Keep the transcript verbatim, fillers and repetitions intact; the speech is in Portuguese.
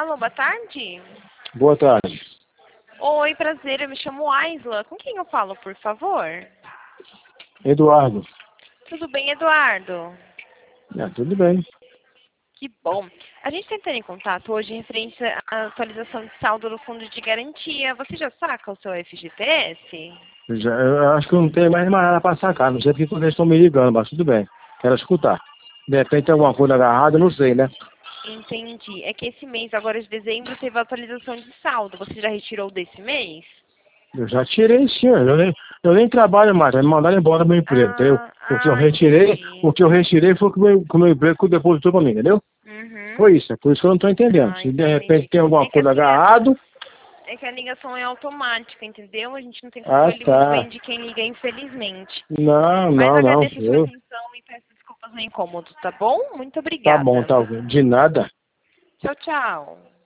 Alô, boa tarde. Boa tarde. Oi, prazer, eu me chamo Aisla. Com quem eu falo, por favor? Eduardo. Tudo bem, Eduardo? Ah, tudo bem. Que bom. A gente está entrando em contato hoje em referência à atualização de saldo do fundo de garantia. Você já saca o seu F G T S? Eu, já, eu acho que eu não tenho mais nada para sacar. Não sei porque vocês estão me ligando, mas tudo bem. Quero escutar. De repente tem alguma coisa agarrada, não sei, né? Entendi. É que esse mês, agora de dezembro, teve a atualização de saldo. Você já retirou desse mês? Eu já tirei sim. Eu nem, eu nem trabalho mais. Já me mandaram embora do meu emprego, entendeu? Ah, O que eu ah, retirei, o entendi. que eu retirei foi o que o meu, que o meu emprego depositou para mim, entendeu? Uhum. Foi isso. É por isso que eu não estou entendendo. Ah, Se de repente entendi. tem alguma É que a coisa liga... agarrado. É que a ligação é automática, entendeu? A gente não tem Ah, controle muito tá. bem de quem liga, infelizmente. Não, Mas não, não. agradeço a sua Eu, atenção e peço desculpas no incômodo, tá bom? Muito tá bom, obrigada. tá. De nada. Tchau, tchau.